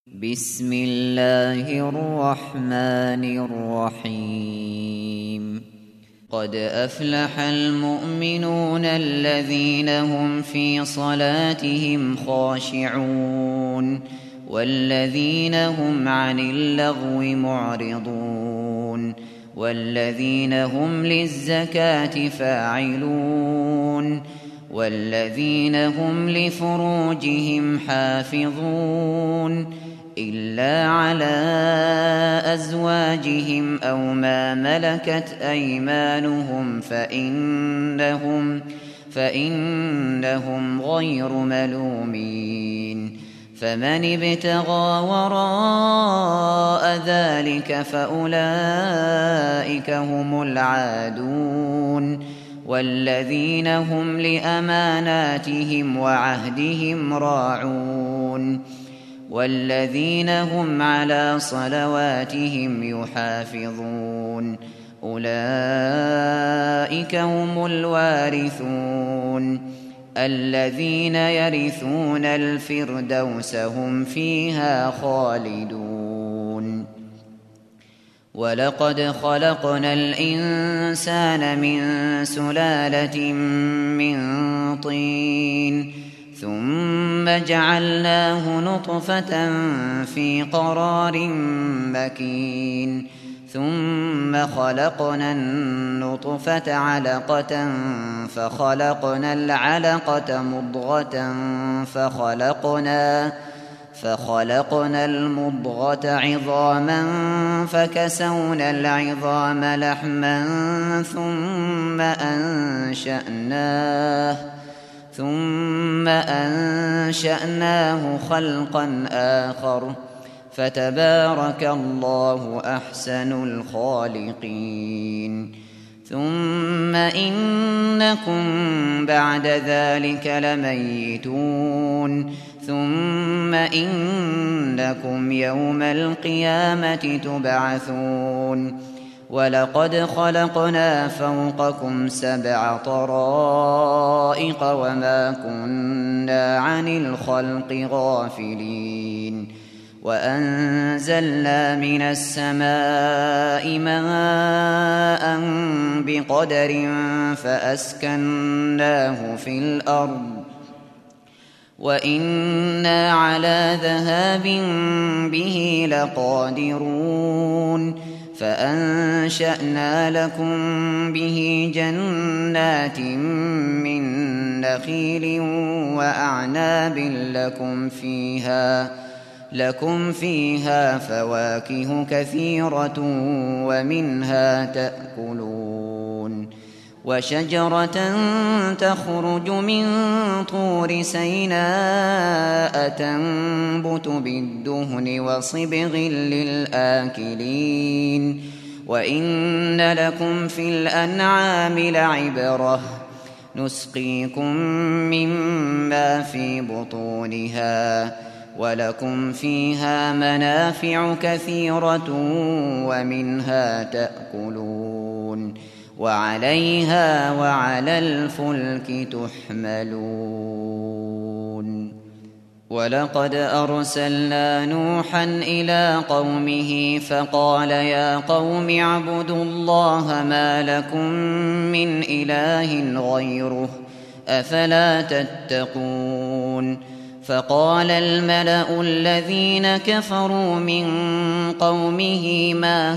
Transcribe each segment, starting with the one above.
بسم الله الرحمن الرحيم قد أفلح المؤمنون الذين هم في صلاتهم خاشعون والذين هم عن اللغو معرضون والذين هم للزكاة فاعلون والذين هم لفروجهم حافظون إلا على أزواجهم أو ما ملكت أيمانهم فإنهم غير ملومين فمن ابتغى وراء ذلك فأولئك هم العادون والذين هم لأماناتهم وعهدهم راعون والذين هم على صلواتهم يحافظون أولئك هم الوارثون الذين يرثون الفردوس هم فيها خالدون ولقد خلقنا الإنسان من سلالة من طين ثم جعلناه نطفة في قرار مكين ثم خلقنا النطفة علقة فخلقنا العلقة مضغة فخلقنا المضغة عظاما فكسونا العظام لحما ثم أنشأناه خلقا آخر فتبارك الله أحسن الخالقين ثم إنكم بعد ذلك لميتون ثم إنكم يوم القيامة تبعثون ولقد خلقنا فوقكم 7 طرائق وما كنا عن الخلق غافلين وأنزلنا من السماء ماء بقدر فأسكناه في الأرض وإنا على ذهاب به لقادرون فأنشأنا لكم به جنات من نخيل وأعناب لكم فيها فواكه كثيرة ومنها تأكلون وشجرة تخرج من طور سيناء تنبت بالدهن وصبغ للآكلين وإن لكم في الأنعام لعبرة نسقيكم مما في بطونها ولكم فيها منافع كثيرة ومنها تأكلون وعليها وعلى الفلك تحملون ولقد أرسلنا نوحا إلى قومه فقال يا قوم اعبدوا الله ما لكم من إله غيره أفلا تتقون فقال الملأ الذين كفروا من قومه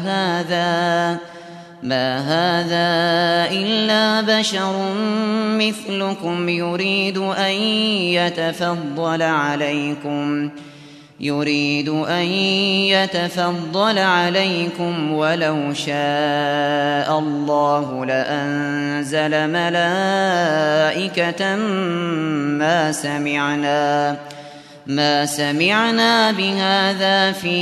ما هذا إلا بشر مثلكم يريد أن يتفضل عليكم ولو شاء الله لأنزل ملائكة ما سمعنا بهذا في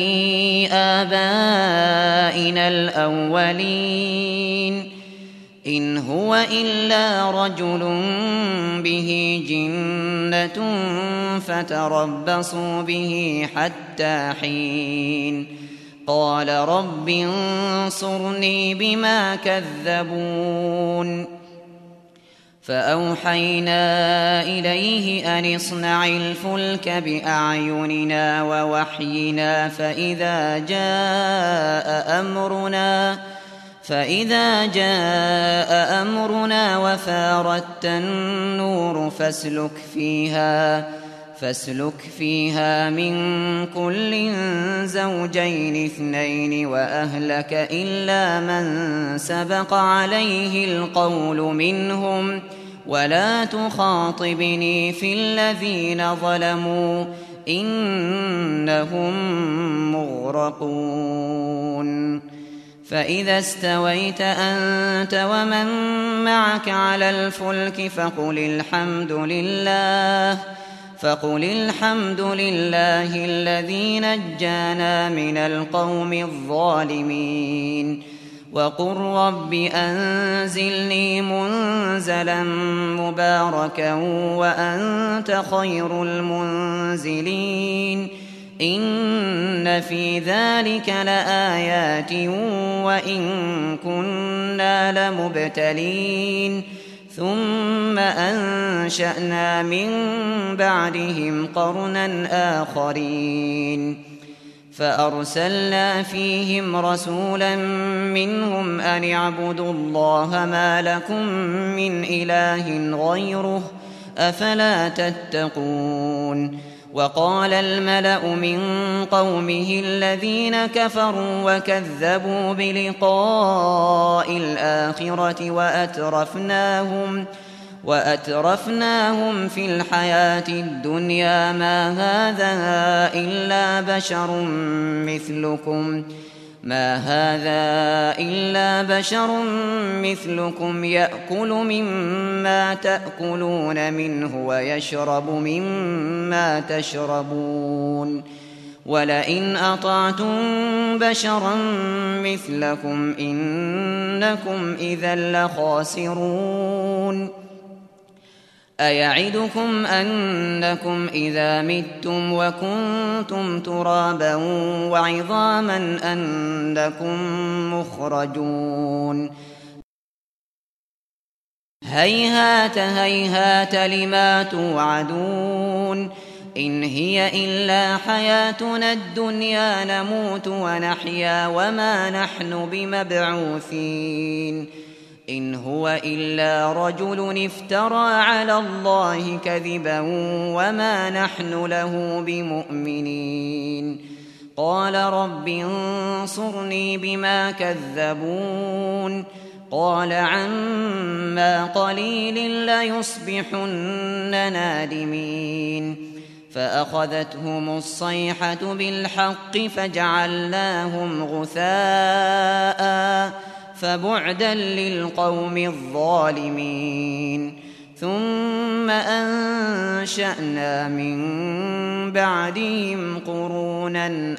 آبائنا الأولين إن هو إلا رجل به جنة فتربصوا به حتى حين قال رب انصرني بما كذبون فأوحينا إليه أن اصنع الفلك بأعيننا ووحينا فإذا جاء أمرنا وفاردت النور فاسلك فيها من كل زوجين اثنين وأهلك إلا من سبق عليه القول منهم ولا تخاطبني في الذين ظلموا إنهم مغرقون فإذا استويت أنت ومن معك على الفلك فقل الحمد لله الذي نجانا من القوم الظالمين وقل رب أنزلني منزلا مباركا وأنت خير المنزلين إن في ذلك لآيات وإن كنا لمبتلين ثم أنشأنا من بعدهم قرنا آخرين فأرسلنا فيهم رسولا منهم أن اعبدوا الله ما لكم من إله غيره أفلا تتقون وقال الملأ من قومه الذين كفروا وكذبوا بلقاء الآخرة وأترفناهم في الحياة الدنيا ما هذا إلا بشر مثلكم يأكل مما تأكلون منه ويشرب مما تشربون ولئن أطعتم بشرا مثلكم إنكم إذا لخاسرون أيعدكم أنكم إذا متم وكنتم ترابا وعظاما أنكم مخرجون هيهات هيهات لما توعدون إن هي إلا حياتنا الدنيا نموت ونحيا وما نحن بمبعوثين إن هو إلا رجل افترى على الله كذبا وما نحن له بمؤمنين قال رب انصرني بما كذبون قال عما قليل ليصبحن نادمين فأخذتهم الصيحة بالحق فجعلناهم غثاء فبعدا للقوم الظالمين ثم أنشأنا من بعدهم قرونا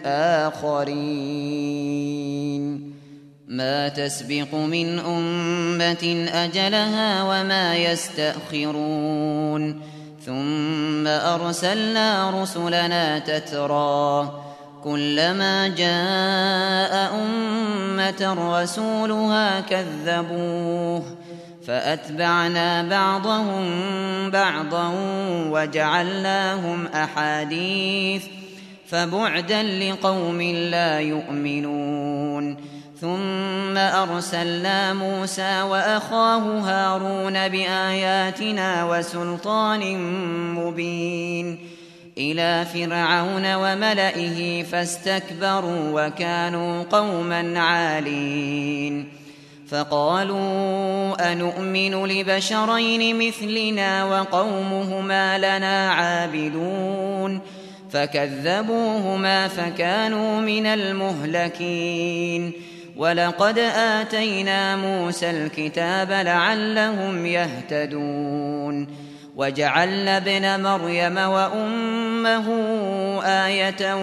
آخرين ما تسبق من أمة أجلها وما يستأخرون ثم أرسلنا رسلنا تترى كلما جاء أمة رسولها كذبوه فأتبعنا بعضهم بعضا وجعلناهم أحاديث فبعدا لقوم لا يؤمنون ثم أرسلنا موسى وأخاه هارون بآياتنا وسلطان مبين إلى فرعون وملئه فاستكبروا وكانوا قوما عالين فقالوا أنؤمن لبشرين مثلنا وقومهما لنا عابدون فكذبوهما فكانوا من المهلكين ولقد آتينا موسى الكتاب لعلهم يهتدون وجعلنا ابن مريم وأمه آية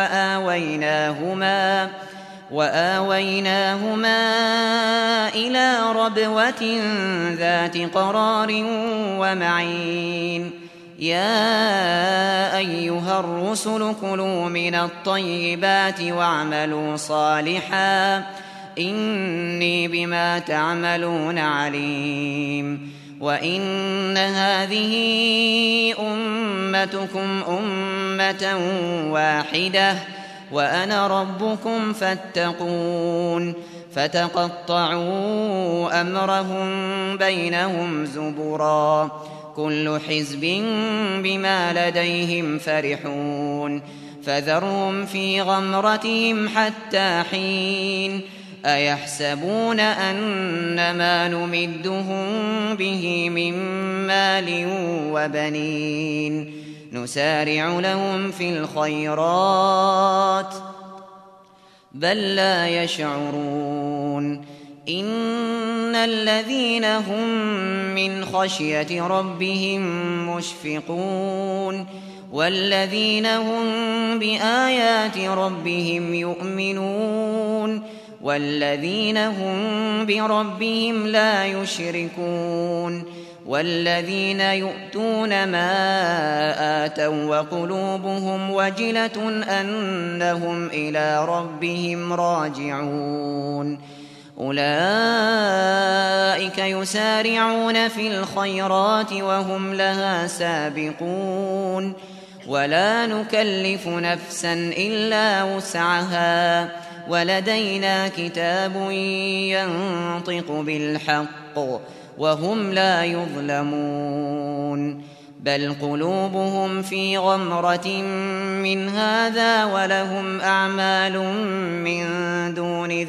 وآويناهما إلى ربوة ذات قرار ومعين يا أيها الرسل كلوا من الطيبات واعملوا صالحا إني بما تعملون عليم وإن هذه أمتكم أمة واحدة وأنا ربكم فاتقون فتقطعوا أمرهم بينهم زبرا كل حزب بما لديهم فرحون فذرهم في غمرتهم حتى حين أيحسبون أن ما نمدهم به من مال وبنين نسارع لهم في الخيرات بل لا يشعرون إن الذين هم من خشية ربهم مشفقون والذين هم بآيات ربهم يؤمنون والذين هم بربهم لا يشركون والذين يؤتون ما آتوا وقلوبهم وجلة أنهم إلى ربهم راجعون أولئك يسارعون في الخيرات وهم لها سابقون ولا نكلف نفسا إلا وسعها ولدينا كتاب ينطق بالحق وهم لا يظلمون بل قلوبهم في غمرة من هذا ولهم أعمال من دون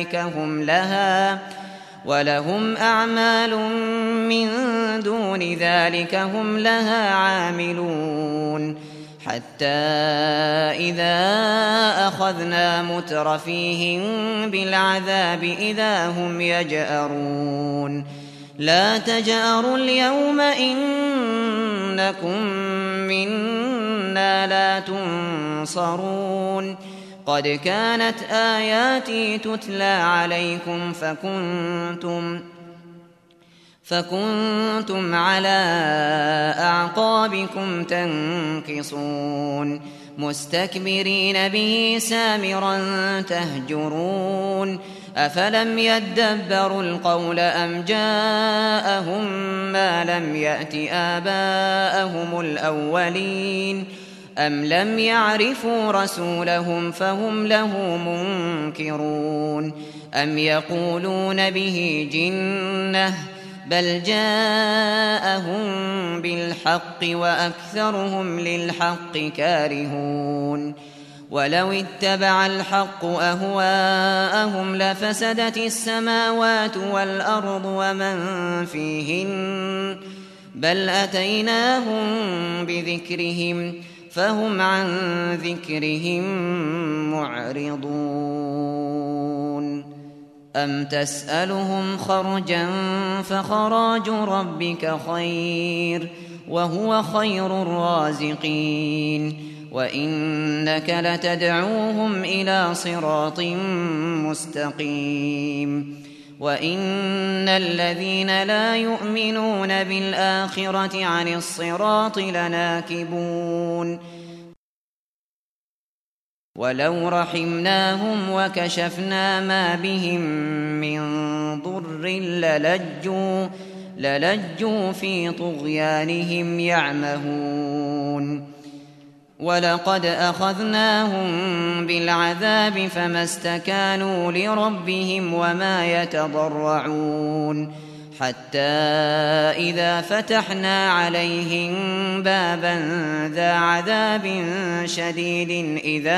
ذلك هم لها عاملون حتى إذا أخذنا مترفيهم بالعذاب إذا هم يجأرون لا تجأروا اليوم إنكم منا لا تنصرون قد كانت آياتي تتلى عليكم فكنتم على أعقابكم تنكصون مستكبرين به سامرا تهجرون أفلم يدبروا القول أم جاءهم ما لم يأت آباءهم الأولين أم لم يعرفوا رسولهم فهم له منكرون أم يقولون به جنة بل جاءهم بالحق وأكثرهم للحق كارهون ولو اتبع الحق أهواءهم لفسدت السماوات والأرض ومن فيهن بل أتيناهم بذكرهم فهم عن ذكرهم معرضون أم تسألهم خرجا فخراج ربك خير وهو خير الرازقين وإنك لتدعوهم إلى صراط مستقيم وإن الذين لا يؤمنون بالآخرة عن الصراط لناكبون ولو رحمناهم وكشفنا ما بهم من ضر للجوا في طغيانهم يعمهون ولقد أخذناهم بالعذاب فما استكانوا لربهم وما يتضرعون حتى إذا فتحنا عليهم بابا ذا عذاب شديد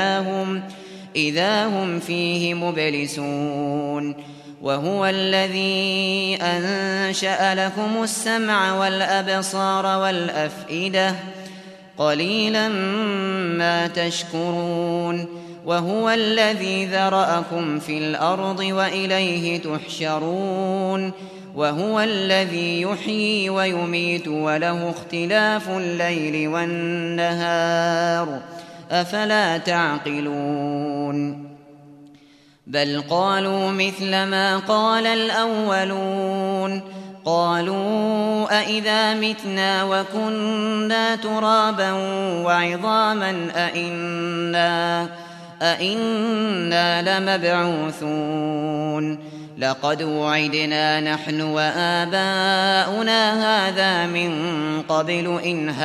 إذا هم فيه مبلسون وهو الذي أنشأ لكم السمع والأبصار والأفئدة قليلا ما تشكرون وهو الذي ذرأكم في الأرض وإليه تحشرون وهو الذي يحيي ويميت وله اختلاف الليل والنهار أفلا تعقلون بل قالوا مثل ما قال الأولون قالوا أئذا متنا وكنا ترابا وعظاما أئنا لمبعوثون لقد وعدنا نحن وآباؤنا هذا من قبل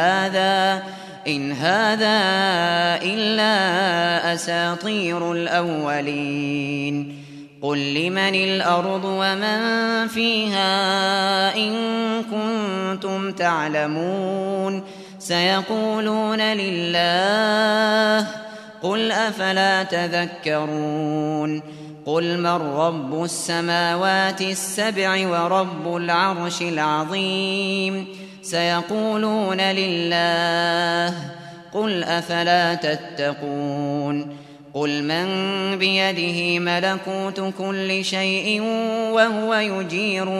إن هذا إلا أساطير الأولين قل لمن الأرض ومن فيها إن كنتم تعلمون سيقولون لله قل أفلا تذكرون قل من رب السماوات السبع ورب العرش العظيم سيقولون لله قل أفلا تتقون قل من بيده ملكوت كل شيء وهو يجير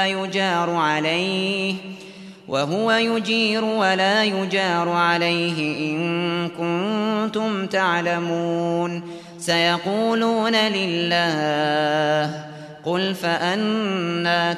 ولا يجار عليه إن كنتم تعلمون سيقولون لله قل فأنى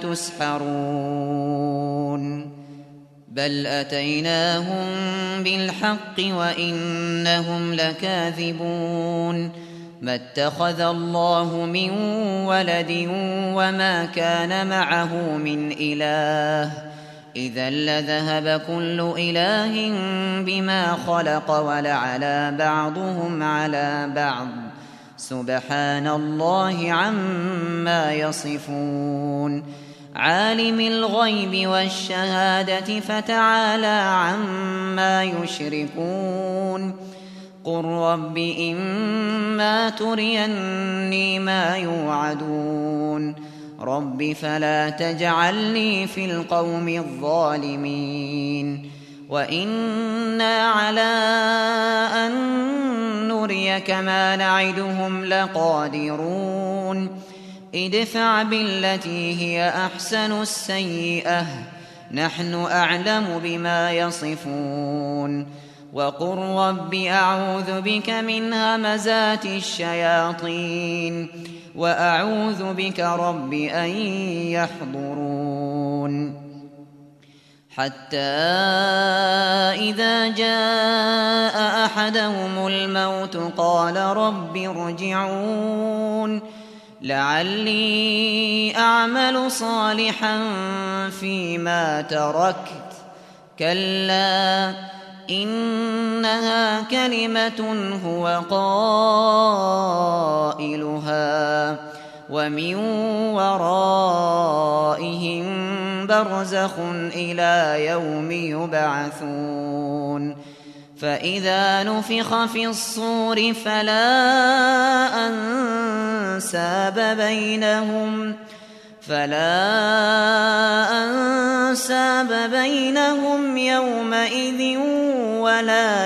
تسحرون بل أتيناهم بالحق وإنهم لكاذبون ما اتخذ الله من ولد وما كان معه من إله إذا لذهب كل إله بما خلق ولعلى بعضهم على بعض سبحان الله عما يصفون عالم الغيب والشهادة فتعالى عما يشركون قل رب إما تريني ما يوعدون رب فلا تجعلني في القوم الظالمين وإنا على أن نريك ما نعدهم لقادرون ادفع بالتي هي أحسن السيئة نحن أعلم بما يصفون وقل رب أعوذ بك من همزات الشياطين وأعوذ بك رب أن يحضرون حتى إذا جاء أحدهم الموت قال رب ارجعون لعلي أعمل صالحا فيما تركت كلا إنها كلمة هو قائلها ومن ورائهم برزخ إلى يوم يبعثون فإذا نفخ في الصور فلا أنساب بينهم يومئذ ولا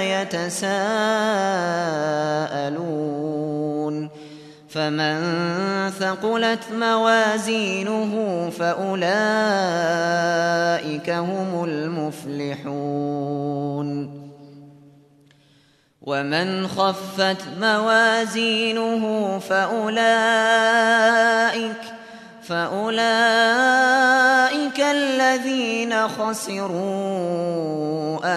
يتساءلون فمن ثقلت موازينه فأولئك هم المفلحون ومن خفت موازينه فأولئك الذين خسروا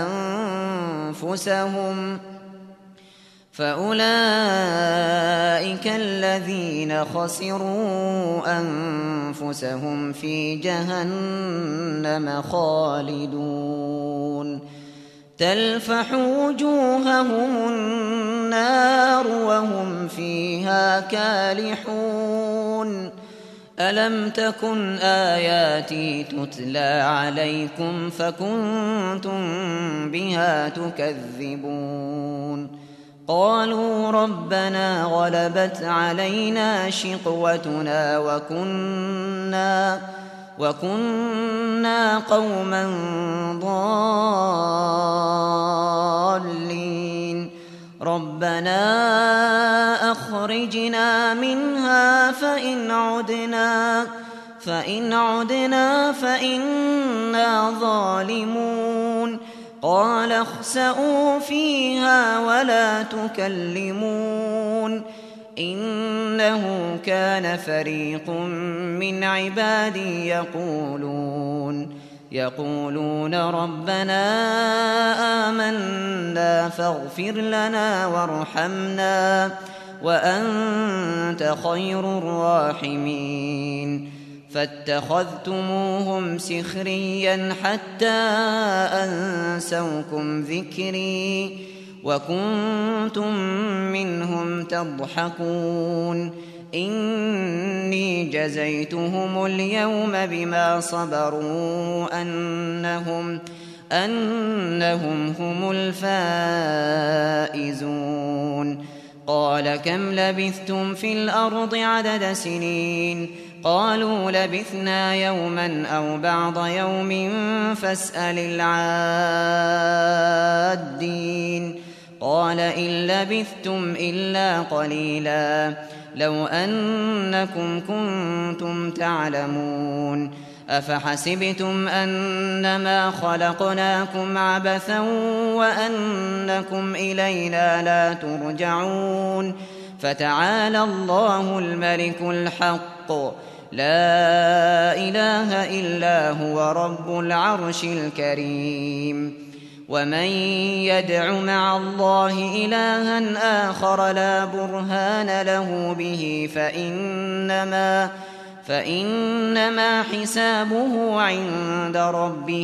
أنفسهم في جهنم خالدون تلفح وجوههم النار وهم فيها كالحون ألم تكن آياتي تتلى عليكم فكنتم بها تكذبون قالوا ربنا غلبت علينا شقوتنا وكنا قوما ضالين ربنا أخرجنا منها فإن عدنا فإنا ظالمون قال اخسئوا فيها ولا تكلمون إنه كان فريق من عبادي يقولون يقولون ربنا آمنا فاغفر لنا وارحمنا وأنت خير الراحمين فاتخذتموهم سخريا حتى أنسوكم ذكري وكنتم منهم تضحكون إني جزيتهم اليوم بما صبروا أنهم هم الفائزون قال كم لبثتم في الأرض عدد سنين قالوا لبثنا يوما أو بعض يوم فاسأل العادين قال إن لبثتم إلا قليلا لو أنكم كنتم تعلمون أفحسبتم أنما خلقناكم عبثا وأنكم إلينا لا ترجعون فتعالى الله الملك الحق لا إله إلا هو رب العرش الكريم ومن يدع مع الله إلها آخر لا برهان له به فإنما حسابه عند ربه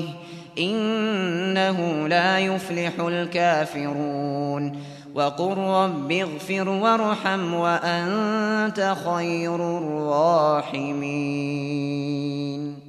إنه لا يفلح الكافرون وقل رب اغفر وارحم وأنت خير الراحمين